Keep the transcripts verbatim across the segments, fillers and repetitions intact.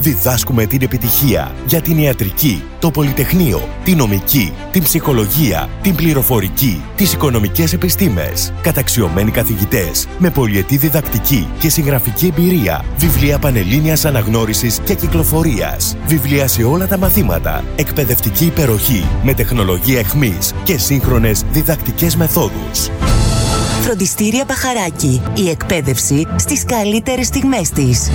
Διδάσκουμε την επιτυχία για την ιατρική, το πολυτεχνείο, την νομική, την ψυχολογία, την πληροφορική, τις οικονομικές επιστήμες. Καταξιωμένοι καθηγητές με πολυετή διδακτική και συγγραφική εμπειρία. Βιβλία πανελλήνιας αναγνώρισης και κυκλοφορίας. Βιβλία σε όλα τα μαθήματα. Εκπαιδευτική υπεροχή με τεχνολογία εχμής και σύγχρονες διδακτικές μεθόδους. Φροντιστήρια Μπαχαράκι. Η εκπαίδευση στις καλύτερες στιγμές της.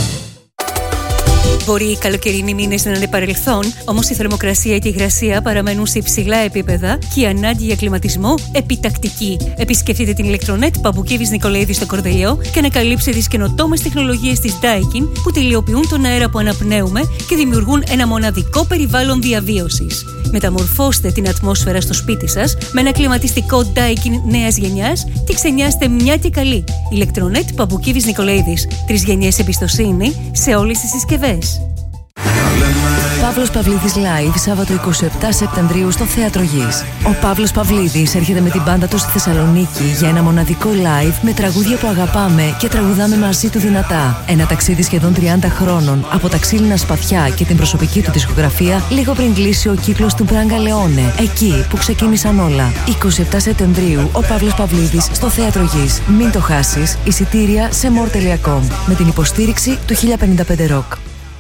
Μπορεί οι καλοκαιρινοί μήνες να είναι παρελθόν, όμως η θερμοκρασία και η υγρασία παραμένουν σε υψηλά επίπεδα και η ανάγκη για κλιματισμό επιτακτική. Επισκεφτείτε την ηλεκτρονέτ Παπουκίδης Νικολαίδη στο Κορδελιό και ανακαλύψτε τις καινοτόμες τεχνολογίες της Daikin που τελειοποιούν τον αέρα που αναπνέουμε και δημιουργούν ένα μοναδικό περιβάλλον διαβίωσης. Μεταμορφώστε την ατμόσφαιρα στο σπίτι σας με ένα κλιματιστικό Daikin νέας γενιάς και ξενιάστε μια και καλή. Ηλεκτρονέτ Παπουκίδης Νικολαίδης. Τρεις γενιές εμπιστοσύνη σε όλες τις συσκευές. Παύλος Παυλίδης Live, Σάββατο εικοστή εβδόμη Σεπτεμβρίου στο Θέατρο Γης. Ο Παύλος Παυλίδης έρχεται με την μπάντα του στη Θεσσαλονίκη για ένα μοναδικό live με τραγούδια που αγαπάμε και τραγουδάμε μαζί του δυνατά. Ένα ταξίδι σχεδόν τριάντα χρόνων από τα ξύλινα σπαθιά και την προσωπική του δισκογραφία, λίγο πριν κλείσει ο κύκλος του Μπράγκα Λεόνε, εκεί που ξεκίνησαν όλα. εικοστή εβδόμη Σεπτεμβρίου, ο Παύλος Παυλίδης στο Θέατρο Γης. Μην το χάσεις. Εισιτήρια σε more τελεία com με την υποστήριξη του χίλια πενήντα πέντε Rock.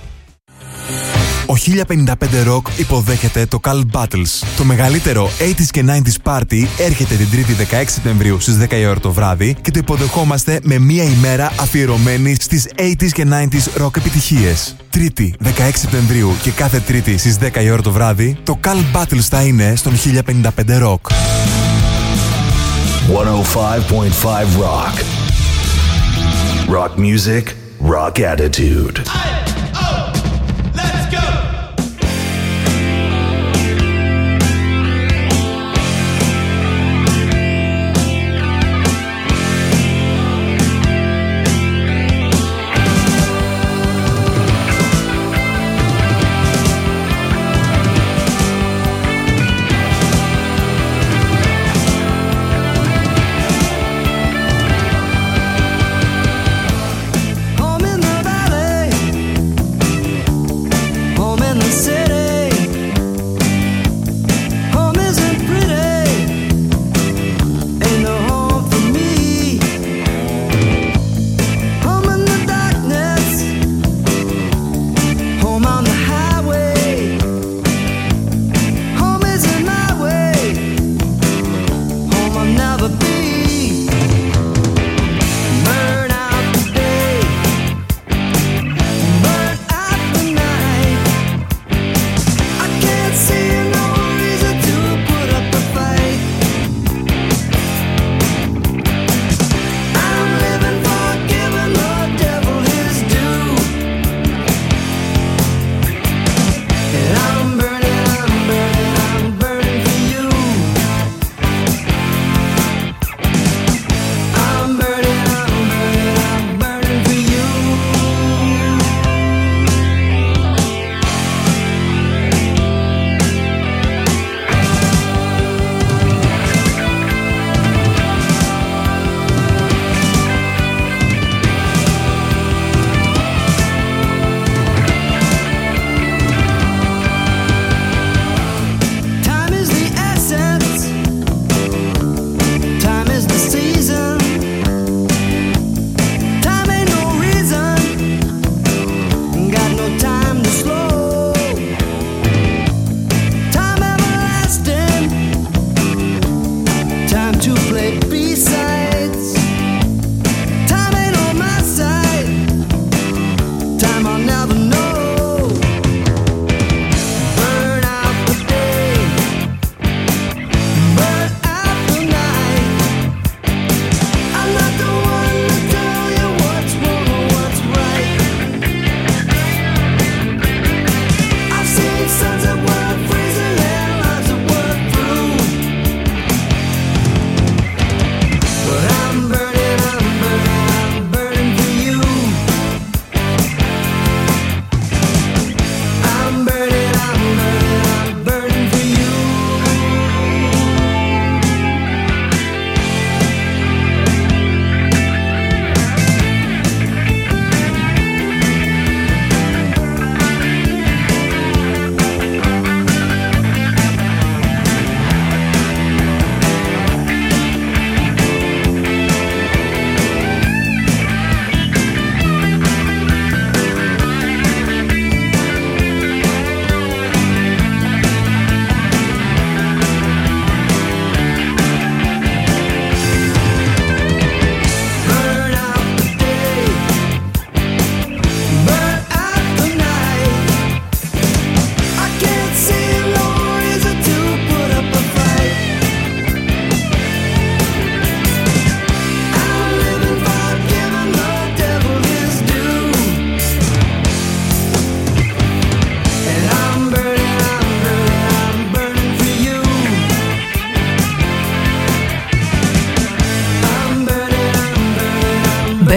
Ο χίλια πενήντα πέντε Rock υποδέχεται το Cult Battles. Το μεγαλύτερο ογδόντα και ενενήντα πάρτι έρχεται την Τρίτη δεκαέξι Σεπτεμβρίου στις δέκα η ώρα το βράδυ και το υποδεχόμαστε με μία ημέρα αφιερωμένη στις ογδόντα και ενενήντα rock επιτυχίες. Τρίτη δεκαέξι Σεπτεμβρίου και κάθε Τρίτη στις δέκα η ώρα το βράδυ, το Cult Battles θα είναι στον χίλια πενήντα πέντε Rock. εκατόν πέντε κόμμα πέντε Rock. Rock music, rock attitude. Home in the valley,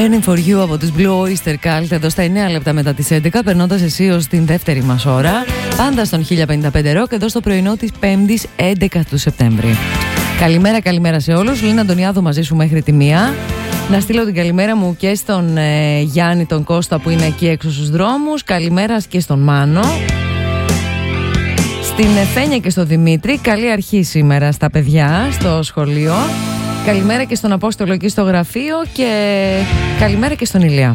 Burning for You από τους Blue Oyster Cult εδώ στα εννέα λεπτά μετά τις έντεκα, περνώντας εσείως την δεύτερη μας ώρα, πάντα στον χίλια πενήντα πέντε Rock, εδώ στο πρωινό της πέμπτης έντεκα του Σεπτέμβρη. Καλημέρα, καλημέρα σε όλους. Λίνα Αντωνιάδου μαζί σου μέχρι τη μία. Να στείλω την καλημέρα μου και στον ε, Γιάννη τον Κώστα που είναι εκεί έξω στους δρόμους. Καλημέρα και στον Μάνο, στην Εφένια και στον Δημήτρη. Καλή αρχή σήμερα στα παιδιά στο σχολείο. Καλημέρα και στον Απόστολο εκεί στο γραφείο και καλημέρα και στον Ηλία.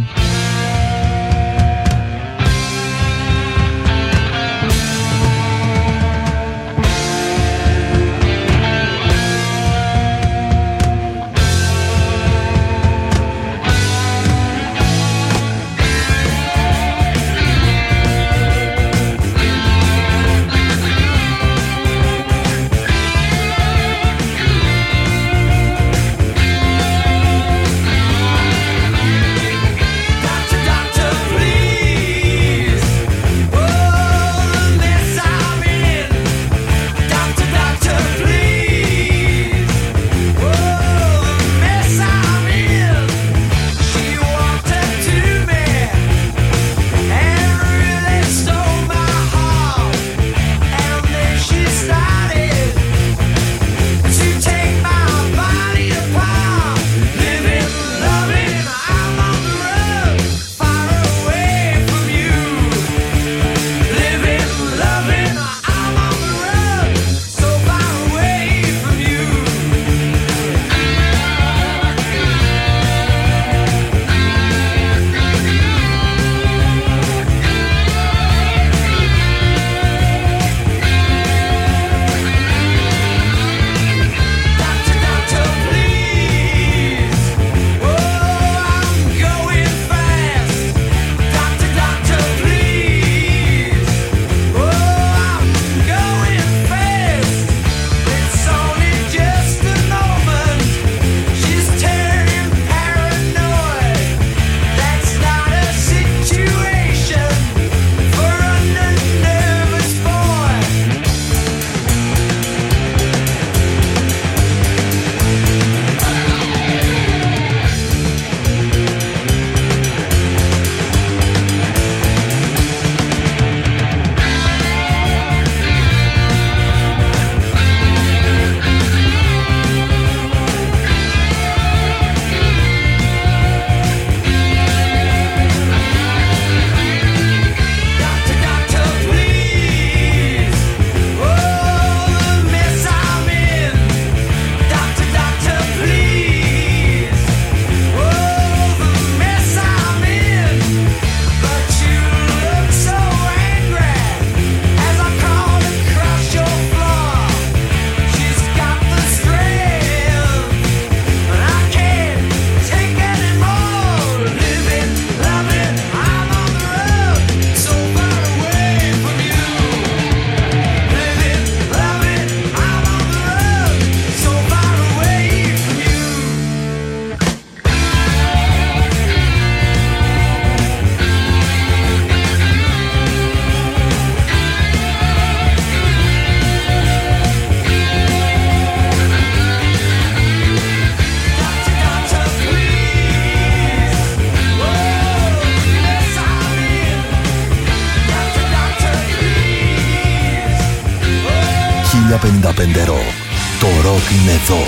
πενήντα πέντε Rock. Το ροκ είναι εδώ.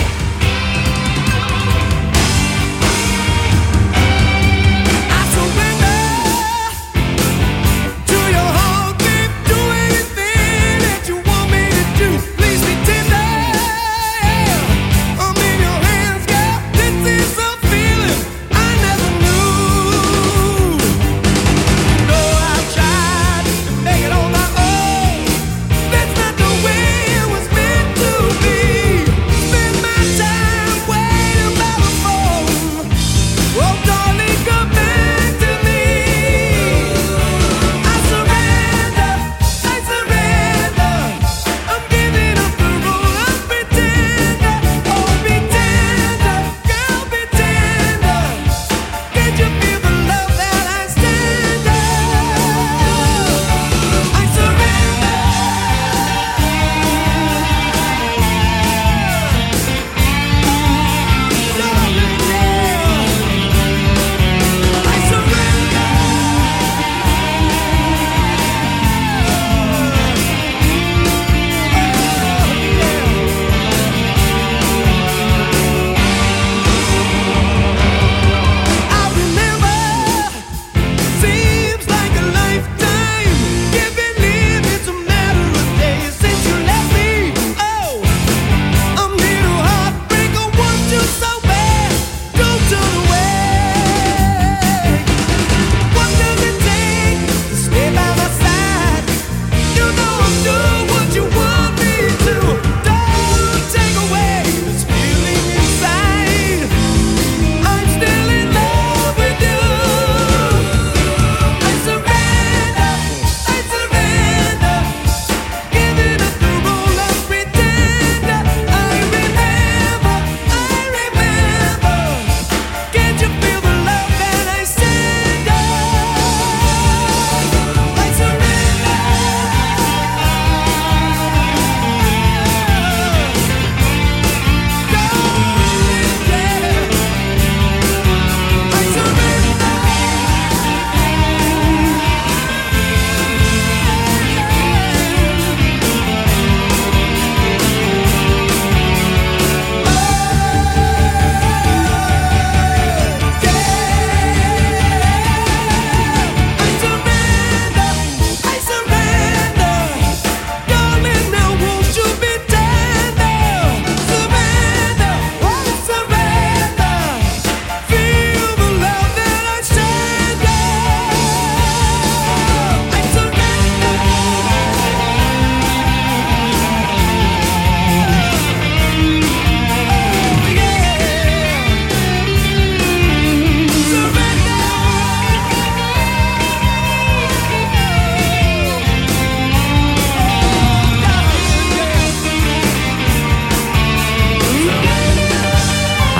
My time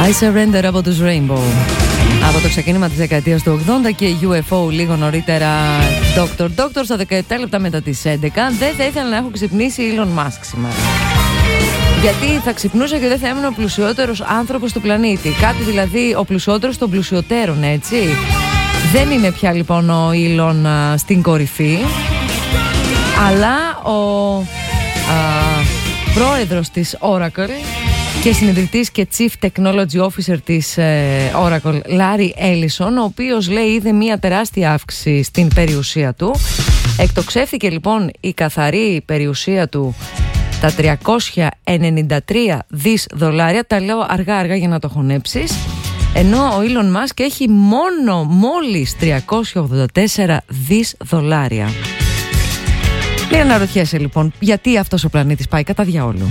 I Surrender από τους Rainbow. Από το ξεκίνημα της δεκαετίας του ογδόντα και γιου εφ ο λίγο νωρίτερα Doctor Doctor στα δεκαεπτά λεπτά μετά τις έντεκα. Δεν θα ήθελα να έχω ξυπνήσει Elon Musk σήμερα. Γιατί θα ξυπνούσα και δεν θα ήμουν ο πλουσιότερος άνθρωπος του πλανήτη. Κάτι δηλαδή ο πλουσιότερος των πλουσιωτέρων, έτσι. Δεν είναι πια λοιπόν ο Elon α, στην κορυφή, αλλά ο α, πρόεδρος της Oracle και συνειδητής και Chief Technology Officer της ε, Oracle, Larry Ellison, ο οποίος λέει είδε μια τεράστια αύξηση στην περιουσία του. Εκτοξεύθηκε λοιπόν η καθαρή περιουσία του τα τριακόσια ενενήντα τρία δις δολάρια. Τα λέω αργά αργά για να το χωνέψεις. Ενώ ο Elon Musk έχει μόνο μόλις τριακόσια ογδόντα τέσσερα δις δολάρια. Μην αναρωτιέσαι λοιπόν γιατί αυτός ο πλανήτης πάει κατά διαόλου.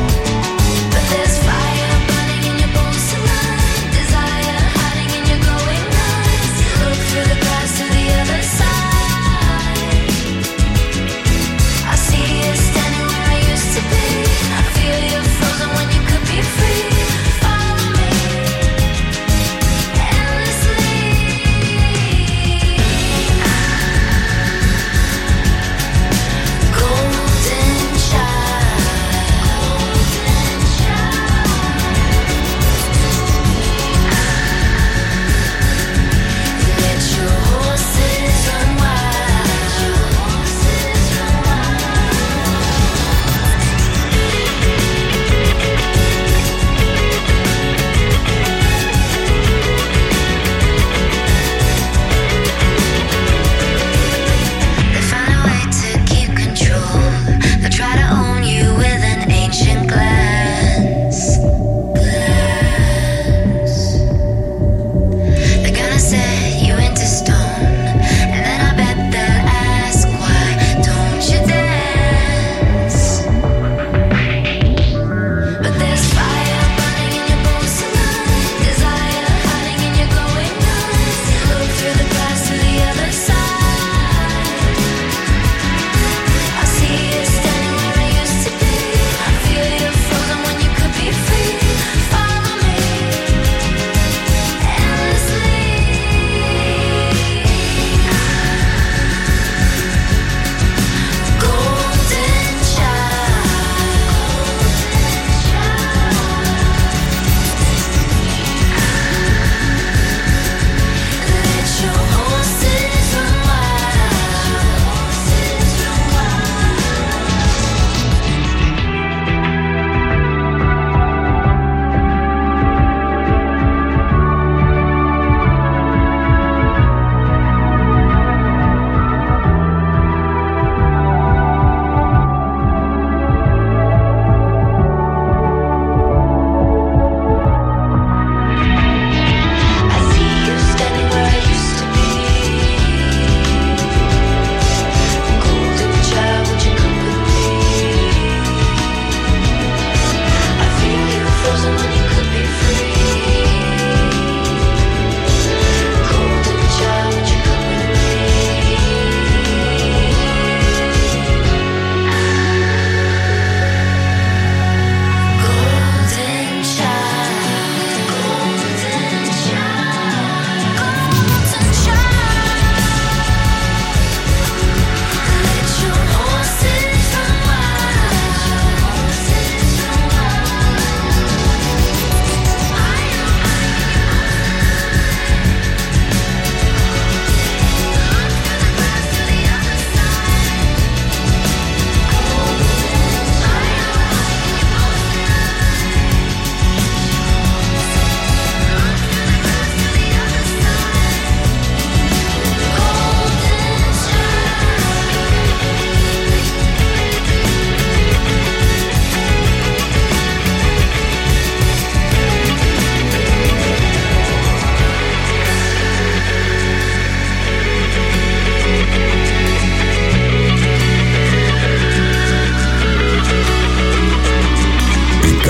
Desire hiding in your bones tonight. Desire hiding in your glowing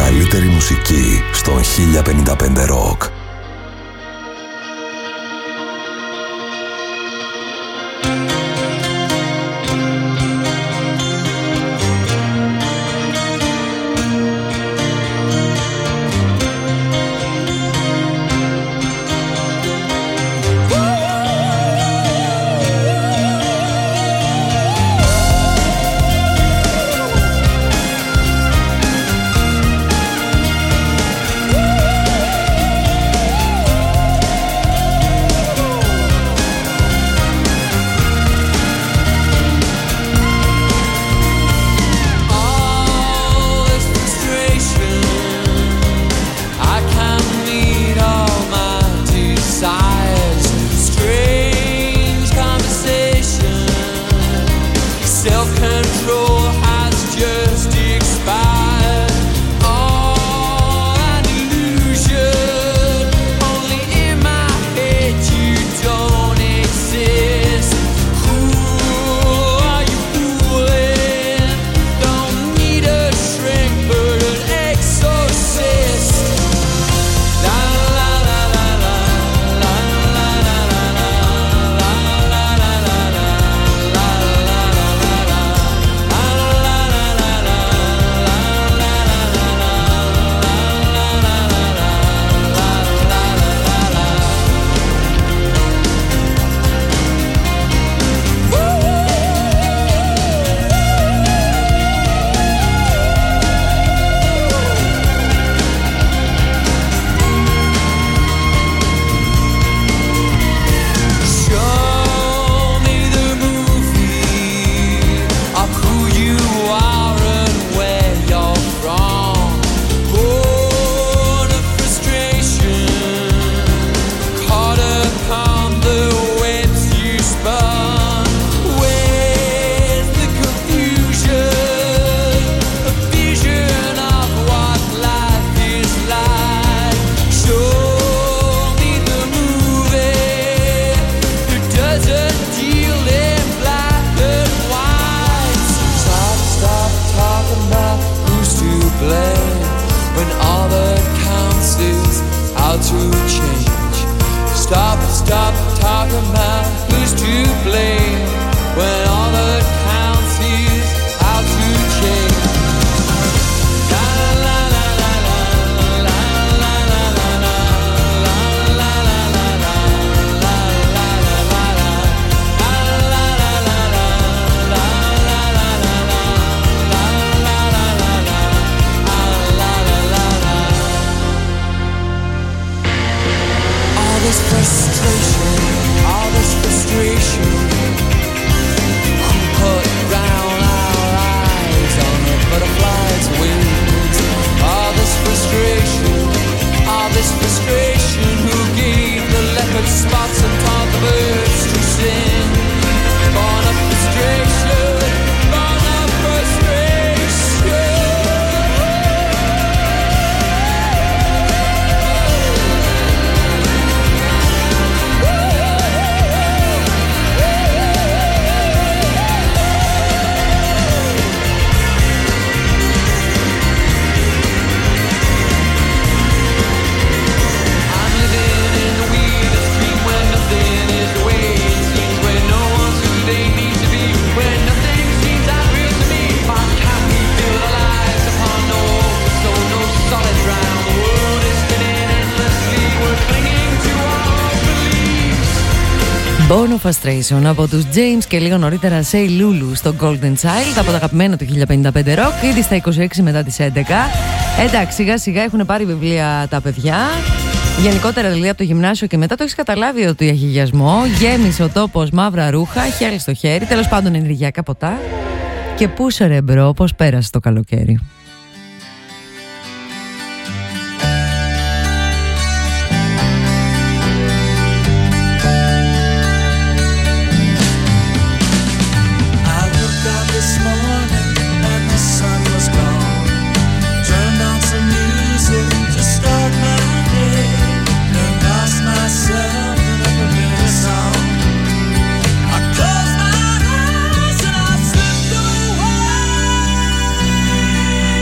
καλύτερη μουσική στον χίλια πενήντα πέντε Rock. Born of Frustration από τους James και λίγο νωρίτερα Say Lulu στο Golden Child από τα αγαπημένα του χίλια πενήντα πέντε Rock, ήδη στα είκοσι έξι μετά τις έντεκα. Εντάξει, σιγά σιγά έχουν πάρει βιβλία τα παιδιά. Γενικότερα δηλαδή από το γυμνάσιο και μετά το έχεις καταλάβει ότι έχει αγιασμό. Γέμισε ο τόπος μαύρα ρούχα, χέρι στο χέρι, τέλος πάντων ενεργειακά ποτά. Και πούσε ρε μπρο, πώς πέρασε το καλοκαίρι. Close my eyes and I slip away.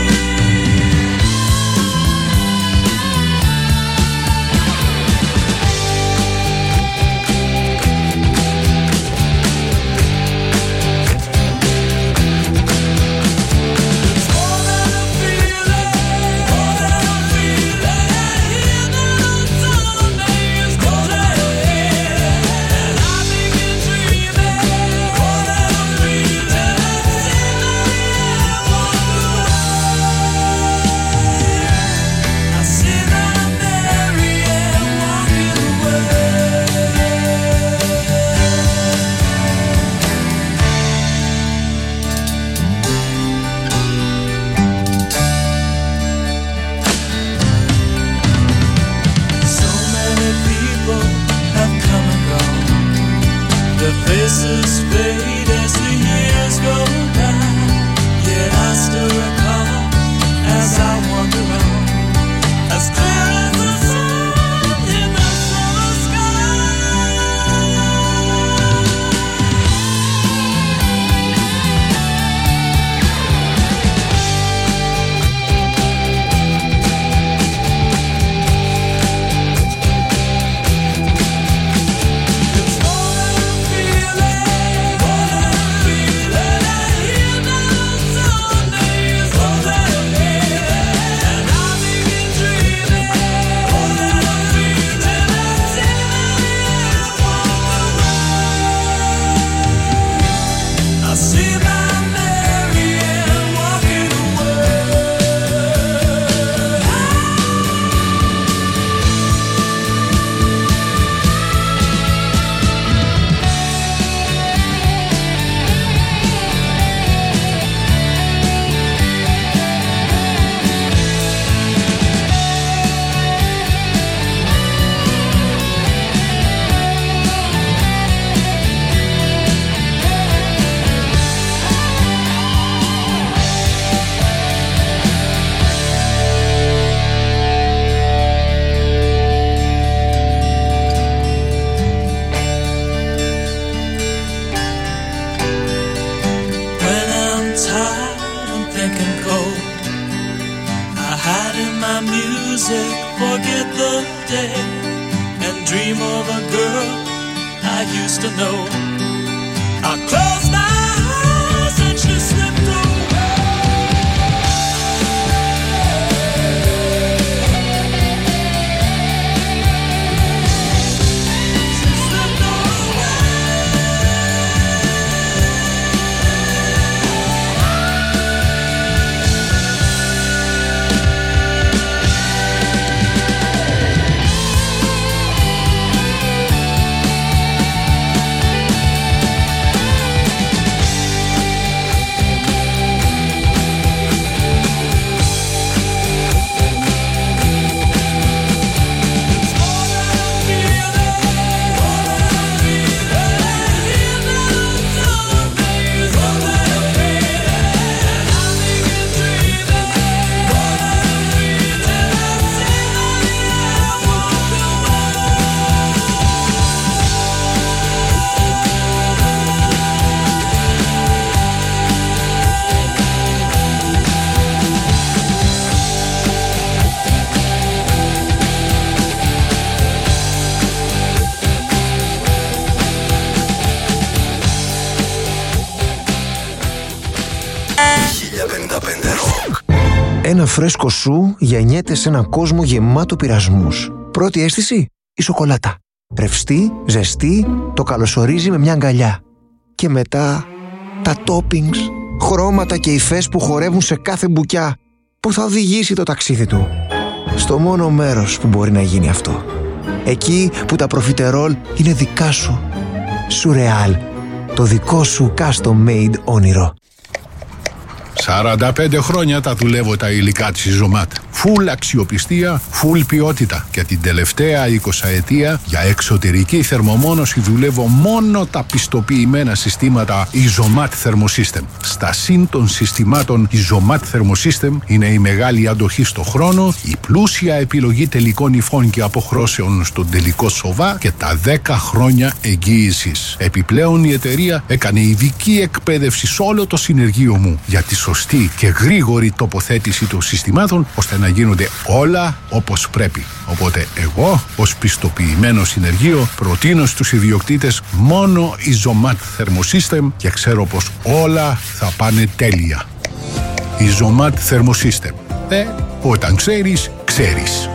music, forget the day, and dream of a girl I used to know. I closed my eyes and she slipped away. Ένα φρέσκο σου γεννιέται σε έναν κόσμο γεμάτο πειρασμούς. Πρώτη αίσθηση, η σοκολάτα. Ρευστή, ζεστή, το καλωσορίζει με μια αγκαλιά. Και μετά, τα toppings, χρώματα και υφές που χορεύουν σε κάθε μπουκιά, που θα οδηγήσει το ταξίδι του στο μόνο μέρος που μπορεί να γίνει αυτό. Εκεί που τα προφιτερόλ είναι δικά σου. Σουρεάλ, το δικό σου custom made όνειρο. σαράντα πέντε χρόνια τα δουλεύω τα υλικά της Ιζωμάτ. Φουλ αξιοπιστία, φουλ ποιότητα. Και την τελευταία εικοσαετία για εξωτερική θερμομόνωση δουλεύω μόνο τα πιστοποιημένα συστήματα Ιζωμάτ Thermosystem. Στα συν των συστημάτων Ιζωμάτ Thermosystem είναι η μεγάλη αντοχή στο χρόνο, η πλούσια επιλογή τελικών υφών και αποχρώσεων στον τελικό σοβά και τα δέκα χρόνια εγγύησης. Επιπλέον η εταιρεία έκανε ειδική εκπαίδευση σε όλο το συνεργείο μου για τη σωστή και γρήγορη τοποθέτηση των συστημάτων ώστε να γίνονται όλα όπως πρέπει. Οπότε εγώ ως πιστοποιημένο συνεργείο προτείνω στους ιδιοκτήτες μόνο Ιζωμάτ Thermosystem και ξέρω πως όλα θα πάνε τέλεια. Ιζωμάτ Thermosystem. Ε, όταν ξέρεις, ξέρεις.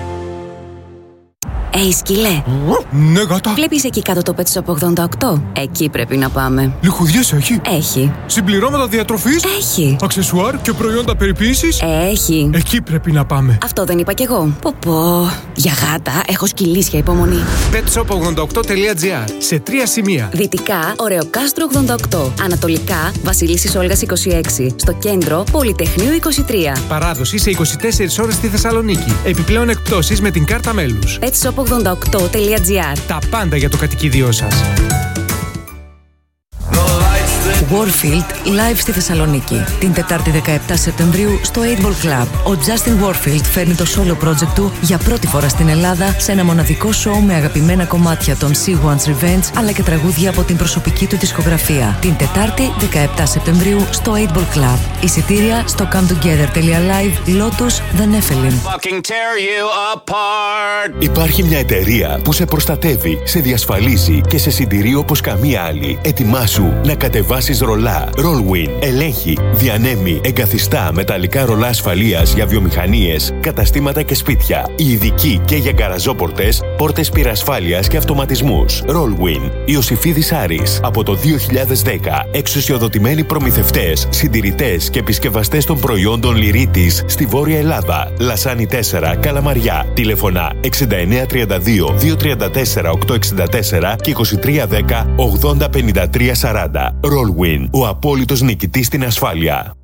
Ει, σκυλέ. Ναι, γάτα. Βλέπεις εκεί κάτω το Pet Shop ογδόντα οκτώ? Εκεί πρέπει να πάμε. Λιχουδιές έχει? Έχει. Συμπληρώματα διατροφής? Έχει. Αξεσουάρ και προϊόντα περιποίησης? Έχει. Εκεί πρέπει να πάμε. Αυτό δεν είπα κι εγώ. Πω πω. Για γάτα έχω σκυλίσια υπομονή. πετ σοπ ογδόντα οκτώ τελεία τζι άρ. Σε τρία σημεία. Δυτικά, Ωρεοκάστρο ογδόντα οκτώ. Ανατολικά, Βασιλίσσης Όλγας είκοσι έξι. Στο κέντρο, Πολυτεχνείου είκοσι τρία. Παράδοση σε είκοσι τέσσερις ώρες στη Θεσσαλονίκη. Επιπλέον εκπτώσεις με την κάρτα μέλους. πετ σοπ ογδόντα οκτώ τελεία τζι άρ. Τα πάντα για το κατοικίδιό σας. Warfield live στη Θεσσαλονίκη. Την Τετάρτη δεκαεπτά Σεπτεμβρίου στο eight ball Club. Ο Justin Warfield φέρνει το solo project του για πρώτη φορά στην Ελλάδα σε ένα μοναδικό show με αγαπημένα κομμάτια των She Wants Revenge αλλά και τραγούδια από την προσωπική του δισκογραφία. Την Τετάρτη δεκαεπτά Σεπτεμβρίου στο eight ball Club. Εισιτήρια στο come together τελεία live Lotus The Nephilim. Υπάρχει μια εταιρεία που σε προστατεύει, σε διασφαλίζει και σε συντηρεί όπως καμία άλλη. Ετοιμάσου να κατεβάσεις ρολά. Rollwin ελέγχει, διανέμει, εγκαθιστά μεταλλικά ρολά ασφαλείας για βιομηχανίες, καταστήματα και σπίτια. Ειδικοί και για γκαραζόπορτες, πόρτες πυρασφάλειας και αυτοματισμούς. Rollwin. Ιωσηφίδης Άρης. Από το δύο χιλιάδες δέκα. Εξουσιοδοτημένοι προμηθευτές, συντηρητές και επισκευαστές των προϊόντων Λυρίτης στη Βόρεια Ελλάδα. Λασάνι τέσσερα, Καλαμαριά. Τηλεφωνά εξήντα εννέα τριάντα δύο διακόσια τριάντα τέσσερα οκτακόσια εξήντα τέσσερα και είκοσι τρία δέκα ογδόντα πενήντα τρία σαράντα. Rollwin, ο απόλυτος νικητής στην ασφάλεια.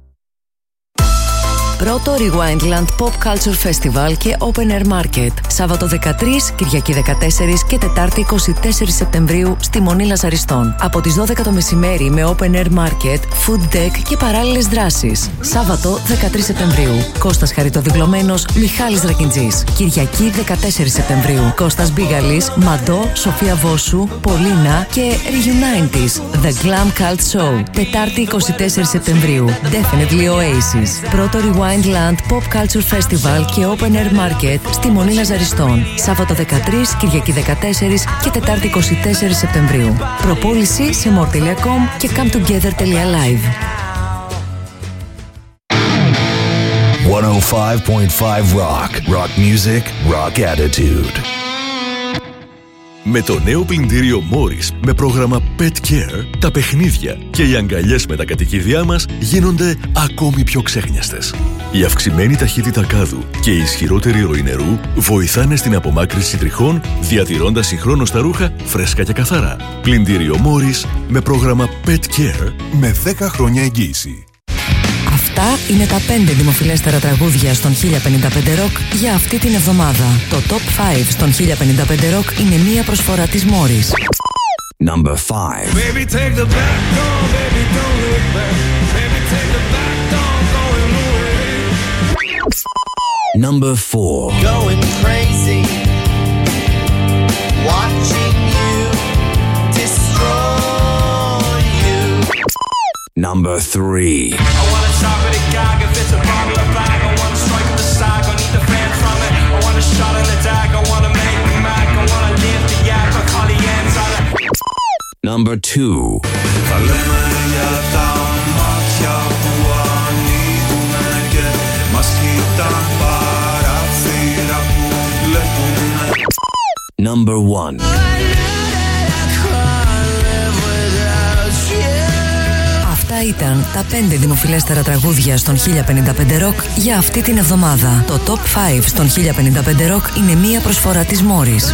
Πρώτο Rewindland Pop Culture Festival και Open Air Market. Σάββατο δεκατρείς, Κυριακή δεκατέσσερις και Τετάρτη είκοσι τέσσερις Σεπτεμβρίου στη Μονή Λαζαριστών. Από τις δώδεκα το μεσημέρι με Open Air Market, Food Deck και παράλληλες δράσεις. Σάββατο δεκατρείς Σεπτεμβρίου. Κώστας Χαριτοδηπλωμένος, Μιχάλης Δρακιντζής. Κυριακή δεκατέσσερις Σεπτεμβρίου. Κώστας Μπίγαλης, Μαντό, Σοφία Βόσου, Πολίνα και Reunites. The Glam Cult Show. Τετάρτη εικοστή τέταρτη Σεπτεμβρίου. Definitely Oasis. Πρώτο Rewind Mindland Pop Culture Festival και Open Air Market στη Μονή Λαζαριστών. Σάββατο δεκατρείς, Κυριακή δεκατέσσερις και Τετάρτη είκοσι τέσσερις Σεπτεμβρίου. Προπόληση σε more τελεία com και cometogether τελεία live. εκατόν πέντε κόμμα πέντε Rock. Rock music, rock attitude. Με το νέο πλυντήριο Morris με πρόγραμμα Pet Care, τα παιχνίδια και οι αγκαλιές με τα κατοικίδια μας γίνονται ακόμη πιο ξέχνιαστες. Η αυξημένη ταχύτητα κάδου και η ισχυρότερη ροή νερού βοηθάνε στην απομάκρυνση τριχών, διατηρώντας συγχρόνως τα ρούχα φρέσκα και καθαρά. Πλυντήριο Morris με πρόγραμμα Pet Care με δέκα χρόνια εγγύηση. Αυτά είναι τα πέντε δημοφιλέστερα τραγούδια στον χίλια πενήντα πέντε Rock για αυτή την εβδομάδα. Το Top πέντε στον χίλια πενήντα πέντε Rock είναι μία προσφορά της Morris. Number five. Baby, take the back door, baby, don't look back. Baby, take the back door, going away. Number four. Going crazy, watching you destroy you. Number three. I wanna chop it a gag if it's a bottle of bag. I wanna strike with the sack, I need the fans from it. I wanna shot in the dag, I wanna make me mad. I wanna live the yak, I call the ends on it. Number two. Θα λέμε για τα μάτια που ανοίγουνε και μας κοιτάν παράθυρα που βλέπουνε. Number one. Αυτά ήταν τα πέντε δημοφιλέστερα τραγούδια στον χίλια πενήντα πέντε Rock για αυτή την εβδομάδα. Το Top πέντε στον χίλια πενήντα πέντε Rock είναι μία προσφορά της Morris.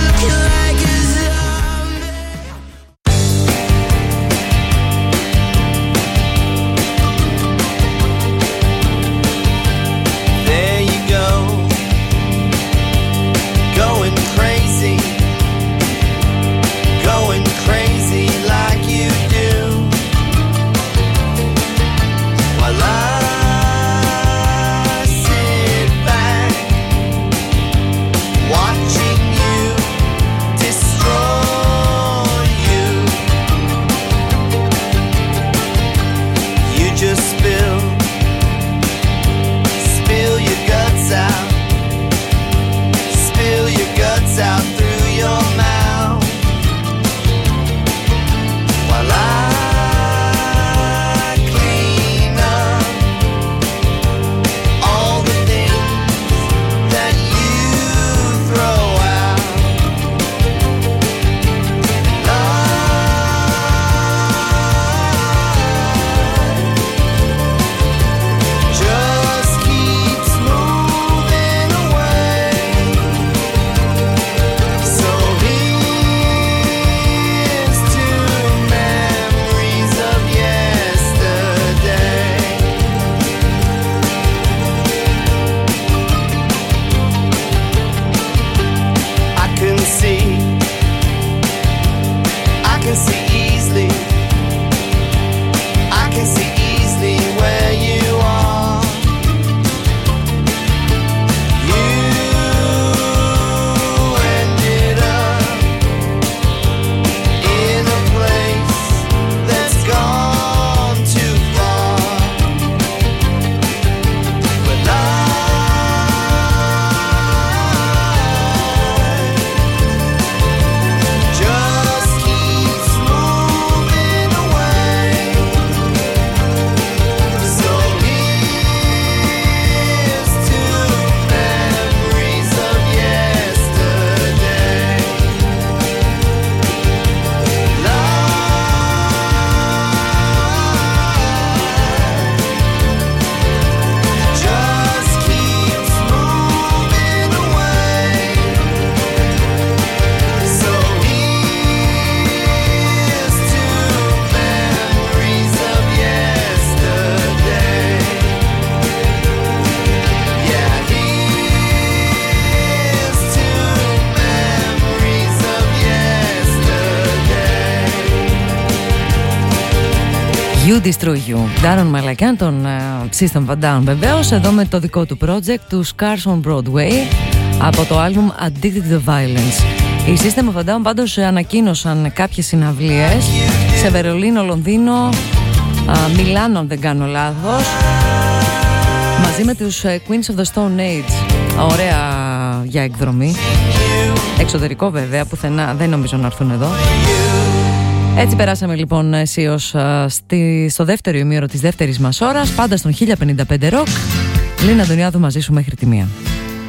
You Destroy You. Darren Malakian, τον uh, System of a Down βεβαίως, εδώ με το δικό του project, του Scars on Broadway, από το άλμπουμ Addicted to Violence. Οι System of a Down πάντως ανακοίνωσαν κάποιες συναυλίες σε Βερολίνο, Λονδίνο, uh, Μιλάνο αν δεν κάνω λάθος, Μαζί με τους Queens of the Stone Age. Ωραία για εκδρομή. Εξωτερικό βέβαια, πουθενά δεν νομίζω να έρθουν εδώ. Έτσι περάσαμε λοιπόν αισίως στη, στο δεύτερο ημίωρο της δεύτερης μας ώρας, πάντα στον χίλια πενήντα πέντε Rock. Λίνα Αντωνιάδου μαζί σου μέχρι τη μία.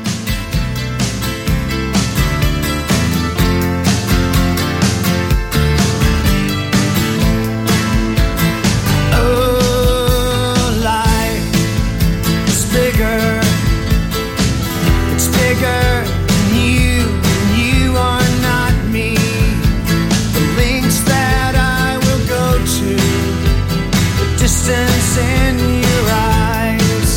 In your eyes,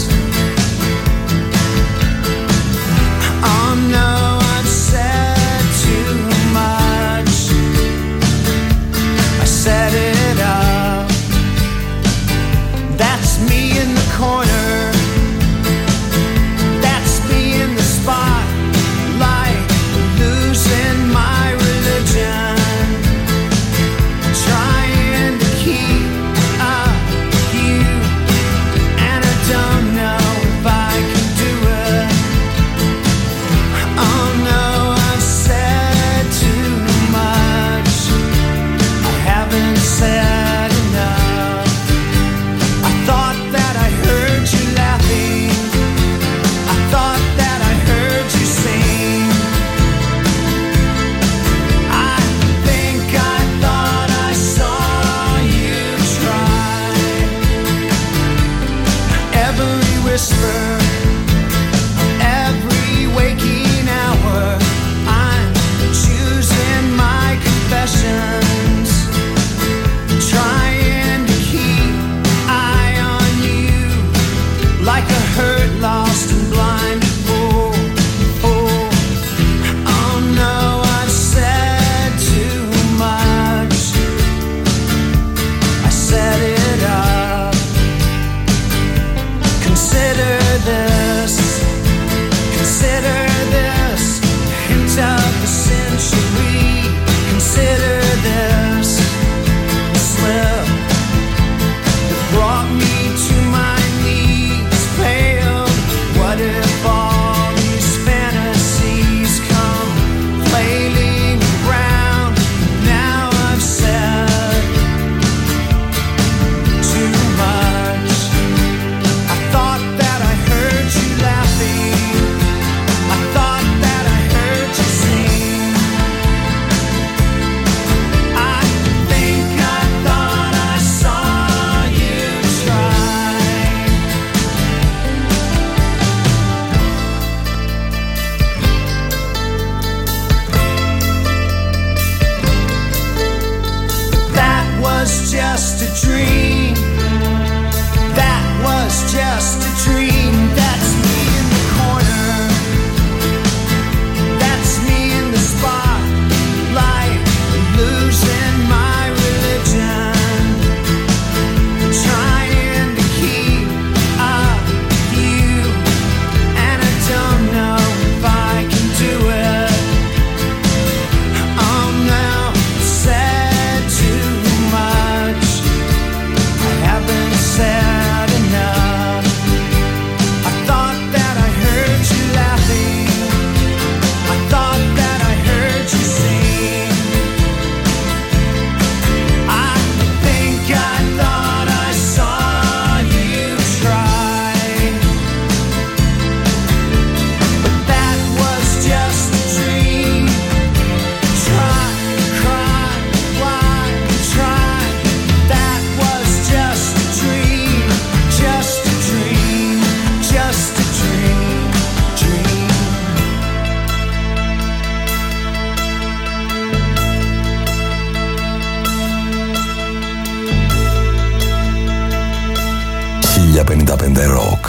χίλια πενήντα πέντε Rock.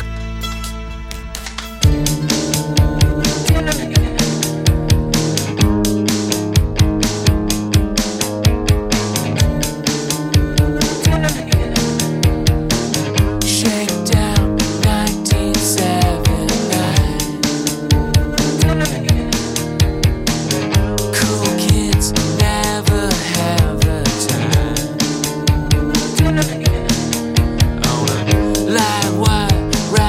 Live wire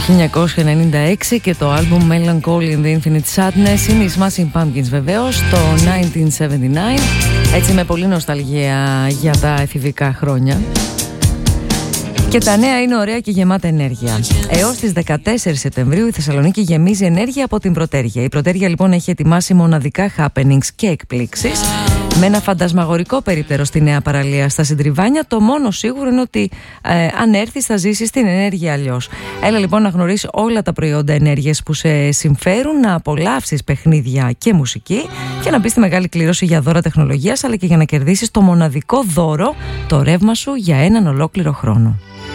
χίλια εννιακόσια ενενήντα έξι και το άλμπουμ Melancholy in the Infinite Sadness. Είναι οι Smashing Pumpkins βεβαίως, το χίλια εννιακόσια εβδομήντα εννέα. Έτσι με πολύ νοσταλγία για τα εφηβικά χρόνια. Και τα νέα είναι ωραία και γεμάτα ενέργεια. Έως τις δεκατέσσερις Σεπτεμβρίου η Θεσσαλονίκη γεμίζει ενέργεια από την Πρωτέργεια. Η Πρωτέργεια λοιπόν έχει ετοιμάσει μοναδικά happenings και εκπλήξεις με ένα φαντασμαγορικό περίπτερο στη νέα παραλία στα Συντριβάνια. Το μόνο σίγουρο είναι ότι ε, αν έρθεις θα ζήσεις την ενέργεια αλλιώς. Έλα λοιπόν να γνωρίσεις όλα τα προϊόντα ενέργειας που σε συμφέρουν, να απολαύσεις παιχνίδια και μουσική και να μπεις στη μεγάλη κλήρωση για δώρα τεχνολογίας, αλλά και για να κερδίσεις το μοναδικό δώρο, το ρεύμα σου για έναν ολόκληρο χρόνο.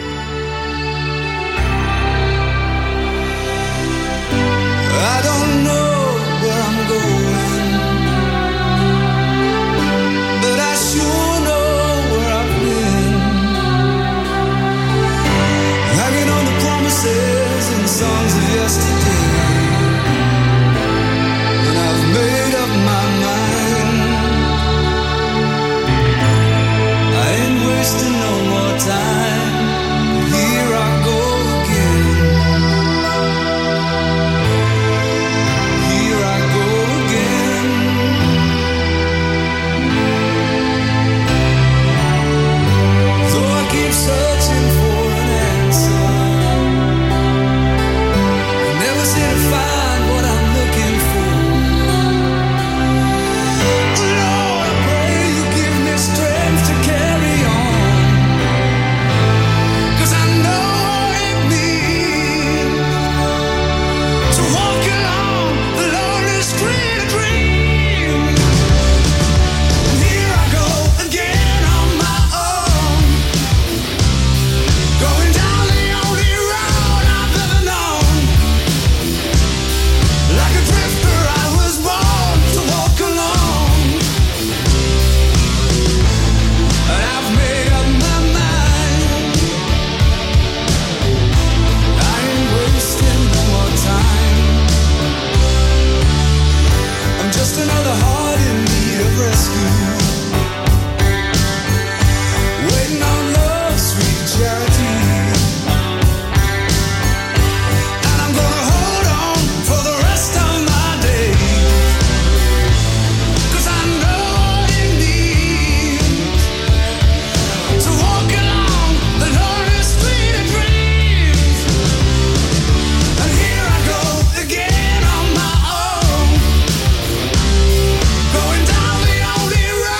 I don't know where I'm going, but I sure know where I've been. Hanging on the promises and songs of yesterday, and I've made up my mind. I ain't wasting no more time. Here I go again. Searching for an answer, I never seem to find what I'm looking for. Lord, I pray you give me strength to carry on, 'cause I know what it means to walk along the lonely street of dreams. And here I go again on my own, going down the only road I've ever known. Like a drifter I was born to walk alone, and I've made up my mind. I ain't wasting no more time. I'm just another heart in need of rescue, waiting on love's sweet charity. And I'm gonna hold on for the rest of my days, 'cause I know what it means to walk along the lonely street of dreams. And here I go again on my own, going down the only road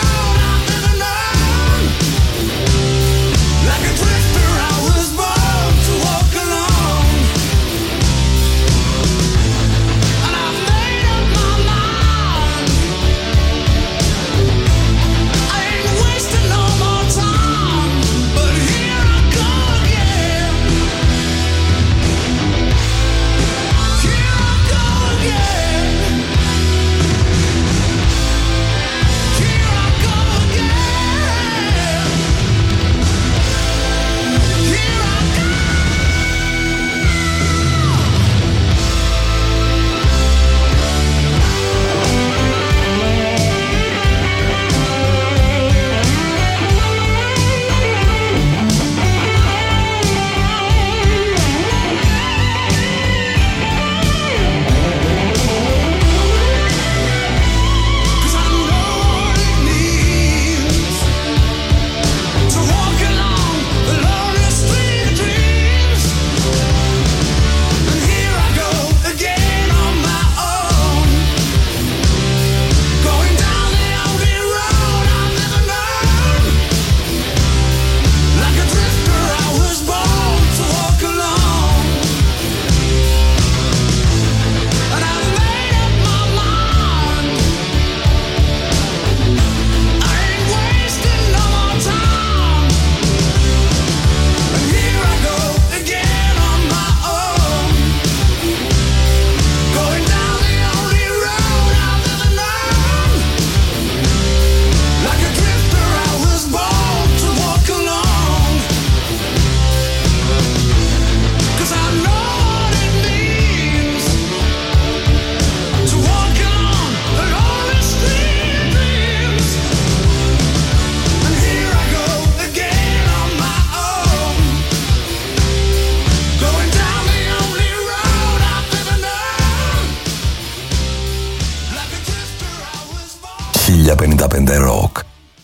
χίλια πενήντα πέντε Rock.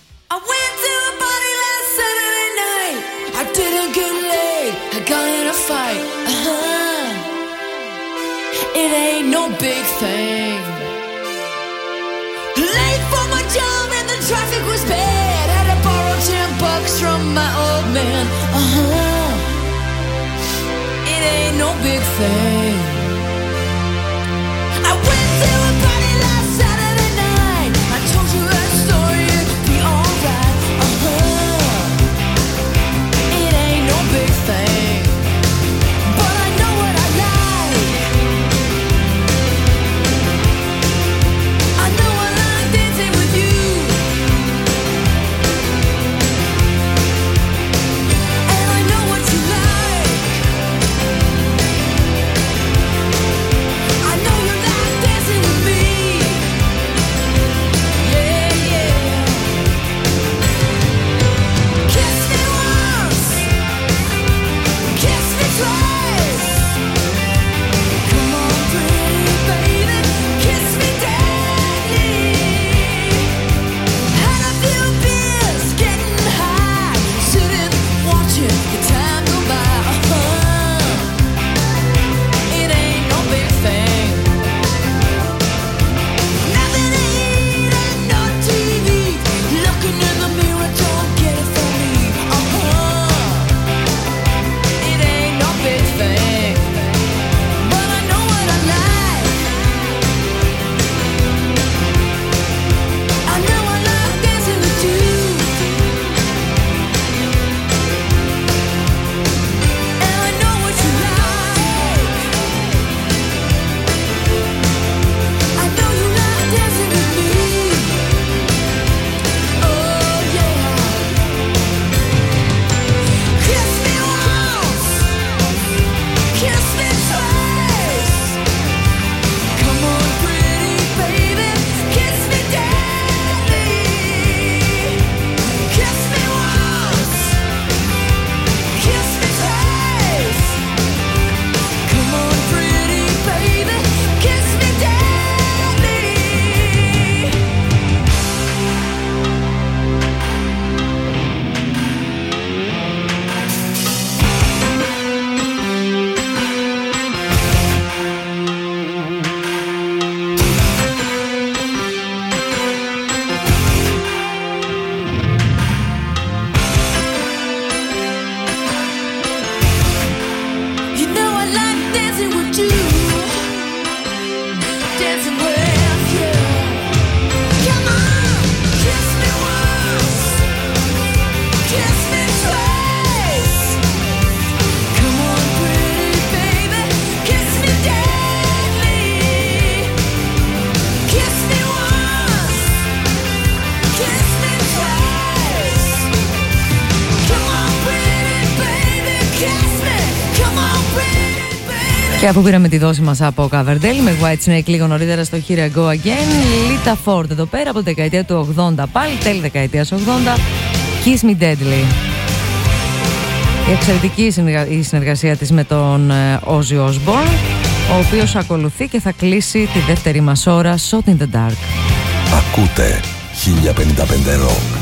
It ain't no big thing. Late for my job and the traffic was bad. Had to borrow ten bucks from my old man. Uh-huh. It ain't no big thing. I went to a party last Saturday night. I told you that story, it'd be alright. Uh-huh. It ain't no big thing. But I know what I like. I know I like dancing with you. And I know what you like. I know you like dancing with me. Yeah, yeah. Kiss me once. Kiss me twice. Come on, pretty baby. Kiss me deadly. Had a few beers, getting high. Sitting, watching the time go by. Uh-huh. It ain't no big thing. Nothing to eat and no T V. Looking in the mirror, don't get it from me. Uh-huh. It ain't no big thing. But I know what I like. I know I like dancing with you. And I know what you like. I know you like dancing with me. Oh yeah. Kiss me once. Kiss me twice. Come on, pretty baby. Kiss me deadly. Kiss me once. Kiss me twice. Come on, pretty baby. Kiss me deadly. You know I like dancing with you. Dancing with you. Come on, kiss me once. Kiss me twice. Come on, pretty baby. Kiss me deadly. Kiss me once. Kiss me twice. Come on, pretty baby. Kiss me. Come on, pretty baby. Και αφού πήραμε τη δόση μας από Coverdale με Whitesnake λίγο νωρίτερα στο Here I Go Again, Lita Ford εδώ πέρα από τη δεκαετία του ογδόντα, πάλι τέλη δεκαετίας ογδόντα, Kiss Me Deadly. Η εξαιρετική συνεργα... η συνεργασία της με τον ε, Ozzy Osbourne, ο οποίος ακολουθεί και θα κλείσει τη δεύτερη μας ώρα Shot in the Dark. Ακούτε χίλια πενήντα πέντε Rock.